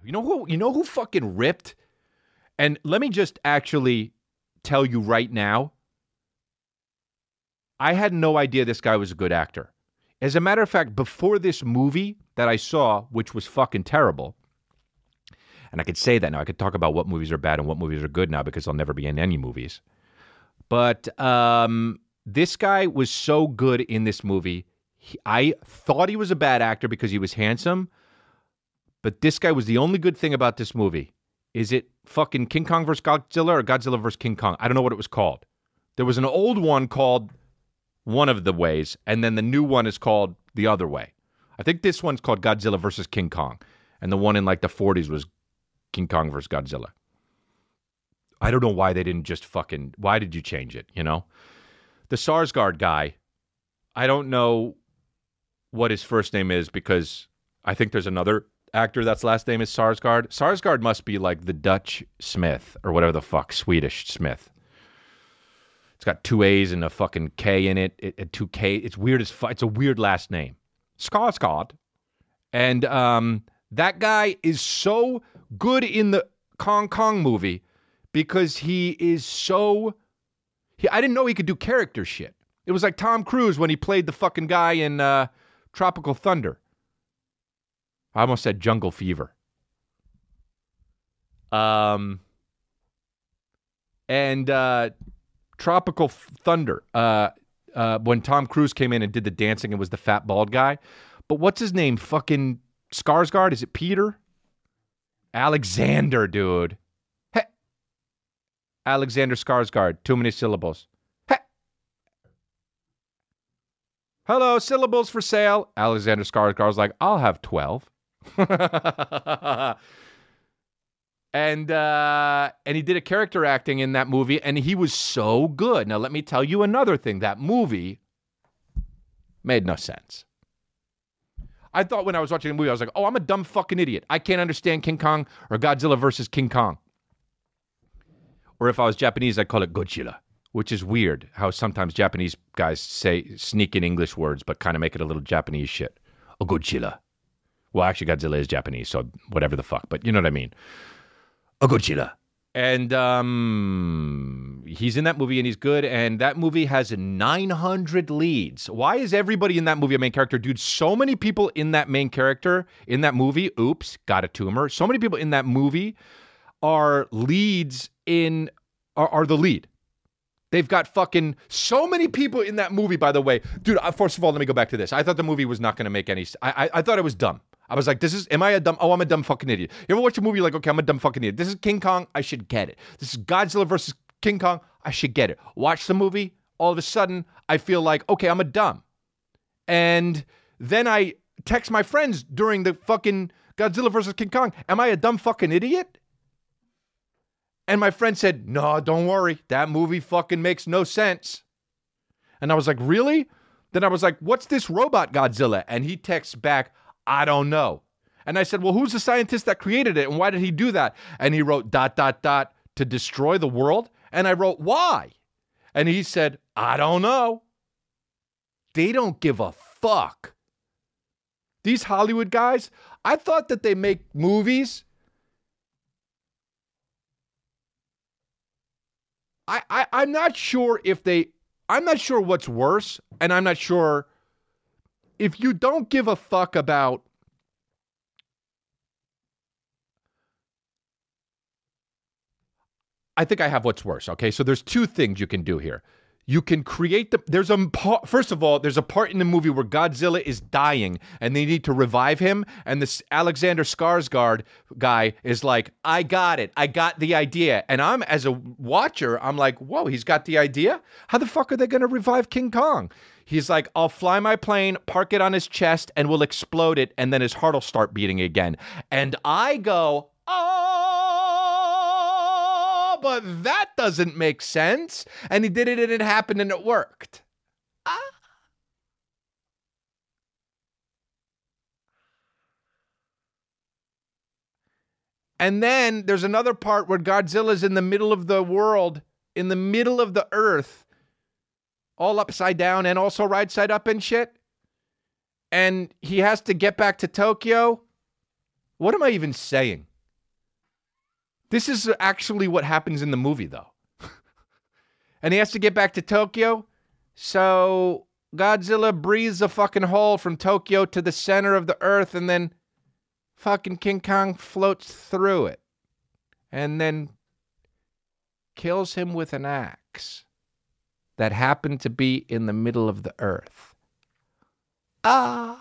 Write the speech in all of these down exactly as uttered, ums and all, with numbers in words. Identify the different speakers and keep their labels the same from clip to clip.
Speaker 1: You know who? You know who fucking ripped? And let me just actually tell you right now, I had no idea this guy was a good actor. As a matter of fact, before this movie that I saw, which was fucking terrible, and I could say that now, I could talk about what movies are bad and what movies are good now because I'll never be in any movies. But um, this guy was so good in this movie. He, I thought he was a bad actor because he was handsome, but this guy was the only good thing about this movie. Is it fucking King Kong versus Godzilla or Godzilla versus King Kong? I don't know what it was called. There was an old one called one of the ways, and then the new one is called the other way. I think this one's called Godzilla versus King Kong, and the one in like the forties was King Kong versus Godzilla. I don't know why they didn't just fucking, why did you change it, you know? The Skarsgård guy, I don't know what his first name is because I think there's another actor that's last name is Skarsgård. Skarsgård must be like the Dutch Smith or whatever the fuck, Swedish Smith. It's got two A's and a fucking K in it. It, it two K. It's weird as fuck. It's a weird last name. Skarsgård. And um, that guy is so good in the Kong Kong movie because he is so... He, I didn't know he could do character shit. It was like Tom Cruise when he played the fucking guy in uh, Tropical Thunder. I almost said Jungle Fever. Um, and uh, Tropical Thunder, uh, uh, when Tom Cruise came in and did the dancing and was the fat bald guy. But what's his name? Fucking Skarsgård? Is it Peter? Alexander, dude. Hey. Alexander Skarsgård. Too many syllables. Hey. Hello, syllables for sale. Alexander Skarsgård's like, I'll have twelve. and uh, and he did a character acting in that movie, and he was so good. Now, let me tell you another thing. That movie made no sense. I thought when I was watching the movie, I was like, oh, I'm a dumb fucking idiot. I can't understand King Kong or Godzilla versus King Kong. Or if I was Japanese, I'd call it Godzilla, which is weird how sometimes Japanese guys say sneak in English words but kind of make it a little Japanese shit. Oh, Godzilla. Well, actually, Godzilla is Japanese, so whatever the fuck. But you know what I mean. A Godzilla. And um, he's in that movie, and he's good. And that movie has nine hundred leads. Why is everybody in that movie a main character? Dude, so many people in that main character, in that movie, oops, got a tumor. So many people in that movie are leads in, are, are the lead. They've got fucking so many people in that movie, by the way. Dude, first of all, let me go back to this. I thought the movie was not going to make any... I, I I thought it was dumb. I was like, this is... Am I a dumb... Oh, I'm a dumb fucking idiot. You ever watch a movie like, okay, I'm a dumb fucking idiot. This is King Kong. I should get it. This is Godzilla versus King Kong. I should get it. Watch the movie. All of a sudden, I feel like, okay, I'm a dumb. And then I text my friends during the fucking Godzilla versus King Kong. Am I a dumb fucking idiot? And my friend said, no, don't worry. That movie fucking makes no sense. And I was like, really? Then I was like, what's this robot Godzilla? And he texts back, I don't know. And I said, well, who's the scientist that created it? And why did he do that? And he wrote dot, dot, dot, to destroy the world. And I wrote, why? And he said, I don't know. They don't give a fuck. These Hollywood guys, I thought that they make movies... I, I, I'm not sure if they, I'm not sure what's worse, and I'm not sure if you don't give a fuck about, I think I have what's worse, okay? So there's two things you can do here. You can create the, there's a, first of all, there's a part in the movie where Godzilla is dying and they need to revive him. And this Alexander Skarsgård guy is like, I got it. I got the idea. And I'm, as a watcher, I'm like, whoa, he's got the idea? How the fuck are they going to revive King Kong? He's like, I'll fly my plane, park it on his chest, and we'll explode it. And then his heart will start beating again. And I go, oh, but that doesn't make sense. And he did it and it happened and it worked. Ah. And then there's another part where Godzilla's in the middle of the world, in the middle of the earth, all upside down and also right side up and shit. And he has to get back to Tokyo. What am I even saying? This is actually what happens in the movie, though. And he has to get back to Tokyo. So Godzilla breathes a fucking hole from Tokyo to the center of the earth, and then fucking King Kong floats through it. And then kills him with an axe that happened to be in the middle of the earth. Ah.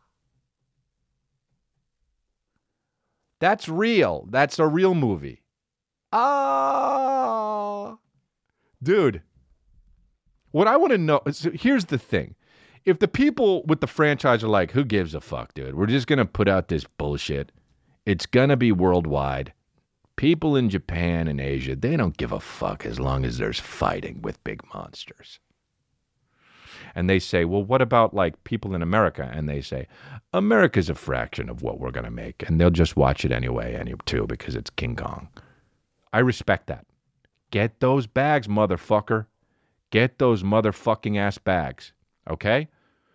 Speaker 1: That's real. That's a real movie. Ah. Dude. What I want to know is, here's the thing. If the people with the franchise are like, who gives a fuck, dude? We're just going to put out this bullshit. It's going to be worldwide. People in Japan and Asia, they don't give a fuck as long as there's fighting with big monsters. And they say, well, what about like people in America? And they say, America's a fraction of what we're going to make. And they'll just watch it anyway, any too, because it's King Kong. I respect that. Get those bags, motherfucker. Get those motherfucking ass bags. Okay?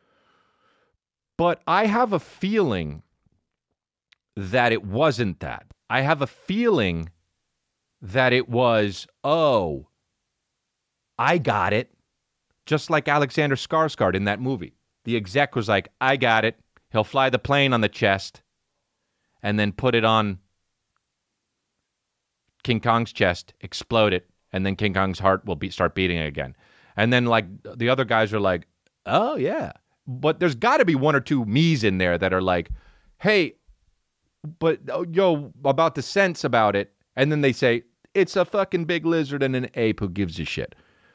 Speaker 1: But I have a feeling that it wasn't that. I have a feeling that it was, oh, I got it. Just like Alexander Skarsgård in that movie. The exec was like, I got it. He'll fly the plane on the chest and then put it on King Kong's chest, explode it, and then King Kong's heart will be, start beating again. And then like the other guys are like, oh, yeah. But there's got to be one or two me's in there that are like, hey, but oh, yo, about the sense about it. And then they say, it's a fucking big lizard and an ape who gives a shit.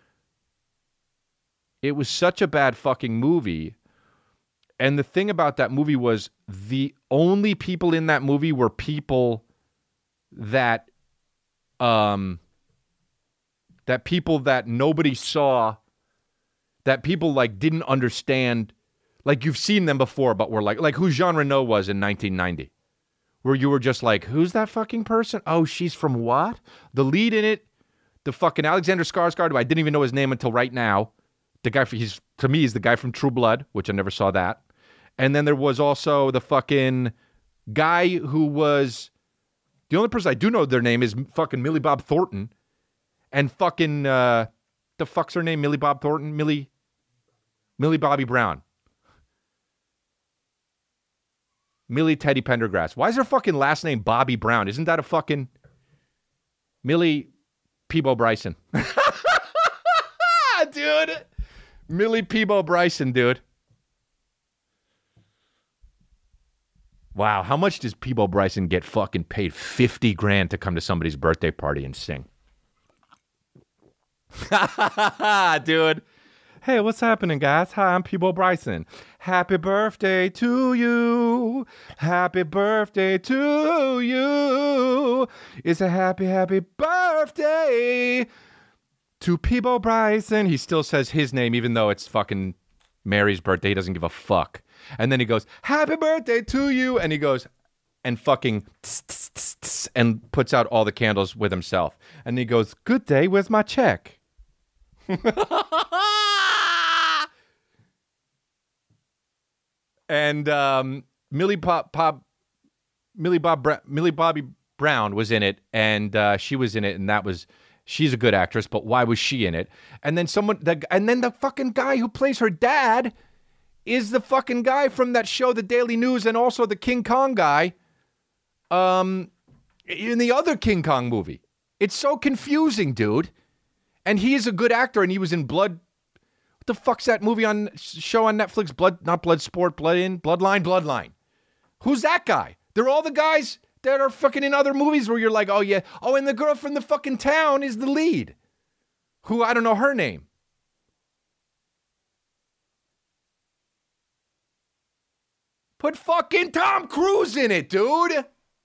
Speaker 1: It was such a bad fucking movie. And the thing about that movie was the only people in that movie were people that, um, that people that nobody saw, that people like didn't understand. Like you've seen them before, but were like, like who Jean Reno was in nineteen ninety. Where you were just like, who's that fucking person? Oh, she's from what? The lead in it, the fucking Alexander Skarsgård, who I didn't even know his name until right now. The guy, he's to me, he's the guy from True Blood, which I never saw that. And then there was also the fucking guy who was, the only person I do know their name is fucking Millie Bob Thornton. And fucking, uh, the fuck's her name? Millie Bob Thornton? Millie, Millie Bobby Brown. Millie Teddy Pendergrass. Why is her fucking last name Bobby Brown? Isn't that a fucking Millie Peebo Bryson? Dude. Millie Peebo Bryson, dude. Wow, how much does Peebo Bryson get fucking paid? fifty grand to come to somebody's birthday party and sing. Dude. Hey, what's happening, guys? Hi, I'm Peebo Bryson. Happy birthday to you. Happy birthday to you. It's a happy, happy birthday to Peebo Bryson. He still says his name, even though it's fucking Mary's birthday. He doesn't give a fuck. And then he goes, happy birthday to you. And he goes, and fucking, tss, tss, tss, tss, and puts out all the candles with himself. And he goes, good day, where's my check? And um, Millie Pop, Pop, Millie Bob, Bra- Millie Bobby Brown was in it, and uh, she was in it, and that was, she's a good actress, but why was she in it? And then someone, the, and then the fucking guy who plays her dad is the fucking guy from that show, The Daily News, and also the King Kong guy, um, in the other King Kong movie. It's so confusing, dude. And he is a good actor, and he was in Blood. What the fuck's that movie on show on Netflix? Blood, not Blood Sport, Blood in, Bloodline, Bloodline. Who's that guy? They're all the guys that are fucking in other movies where you're like, oh yeah, oh, and the girl from the fucking town is the lead. Who, I don't know her name. Put fucking Tom Cruise in it, dude.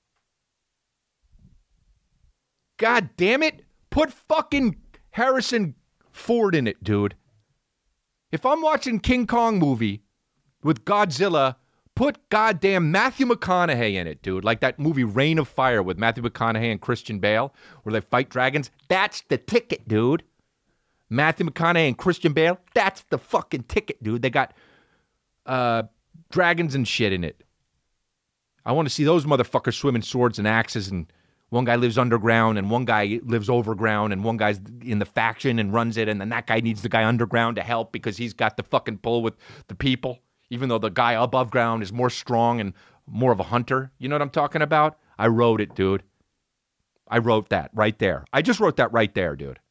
Speaker 1: God damn it. Put fucking Harrison Ford in it, dude. If I'm watching King Kong movie with Godzilla, put goddamn Matthew McConaughey in it, dude. Like that movie Reign of Fire with Matthew McConaughey and Christian Bale, where they fight dragons. That's the ticket, dude. Matthew McConaughey and Christian Bale, that's the fucking ticket, dude. They got uh, dragons and shit in it. I want to see those motherfuckers swimming swords and axes and One guy lives underground and one guy lives overground and one guy's in the faction and runs it, and then that guy needs the guy underground to help because he's got the fucking pull with the people, even though the guy above ground is more strong and more of a hunter. You know what I'm talking about? I wrote it, dude. I wrote that right there. I just wrote that right there, dude.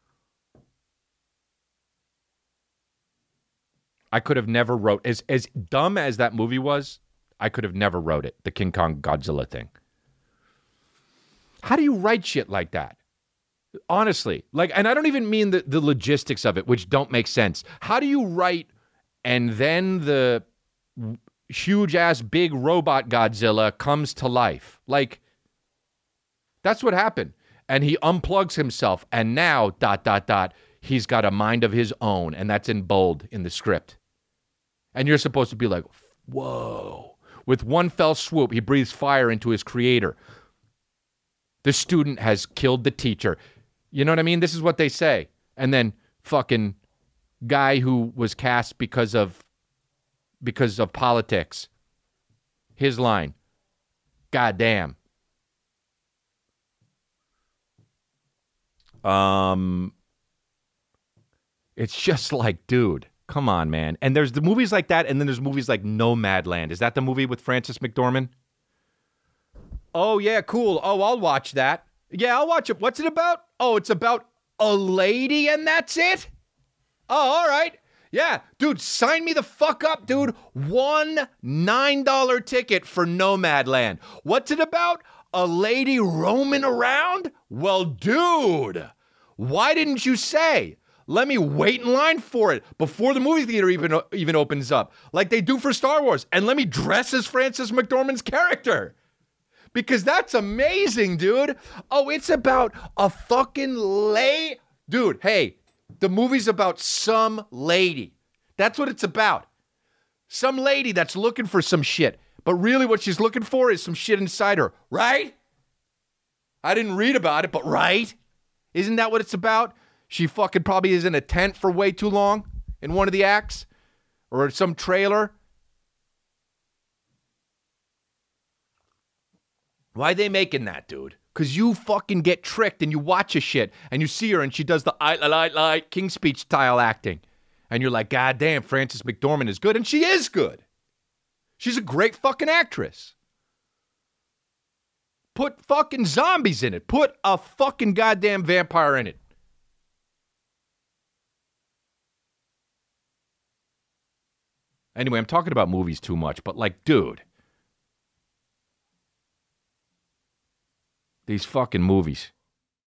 Speaker 1: I could have never wrote, as as dumb as that movie was, I could have never wrote it, the King Kong Godzilla thing. How do you write shit like that? Honestly, like, and I don't even mean the, the logistics of it, which don't make sense. How do you write and then the huge ass big robot Godzilla comes to life? Like, that's what happened. And he unplugs himself, and now, dot, dot, dot, he's got a mind of his own, and that's in bold in the script. And you're supposed to be like, whoa. With one fell swoop, he breathes fire into his creator. The student has killed the teacher. You know what I mean? This is what they say. And then fucking guy who was cast because of because of politics. His line. God damn. Um, it's just like, dude, come on, man. And there's the movies like that, and then there's movies like Nomadland. Is that the movie with Frances McDormand? Oh, yeah, cool. Oh, I'll watch that. Yeah, I'll watch it. What's it about? Oh, it's about a lady and that's it? Oh, all right. Yeah, dude, sign me the fuck up, dude. One nine dollar ticket for Nomadland. What's it about? A lady roaming around? Well, dude, why didn't you say? Let me wait in line for it before the movie theater even, even opens up, like they do for Star Wars, and let me dress as Frances McDormand's character. Because that's amazing, dude. Oh, it's about a fucking lay... Dude, hey, the movie's about some lady. That's what it's about. Some lady that's looking for some shit. But really what she's looking for is some shit inside her, right? I didn't read about it, but right? Isn't that what it's about? She fucking probably is in a tent for way too long in one of the acts. Or some trailer. Why are they making that, dude? Because you fucking get tricked and you watch a shit and you see her and she does the I like like King Speech style acting. And you're like, God damn, Frances McDormand is good. And she is good. She's a great fucking actress. Put fucking zombies in it. Put a fucking goddamn vampire in it. Anyway, I'm talking about movies too much, but like, dude. These fucking movies.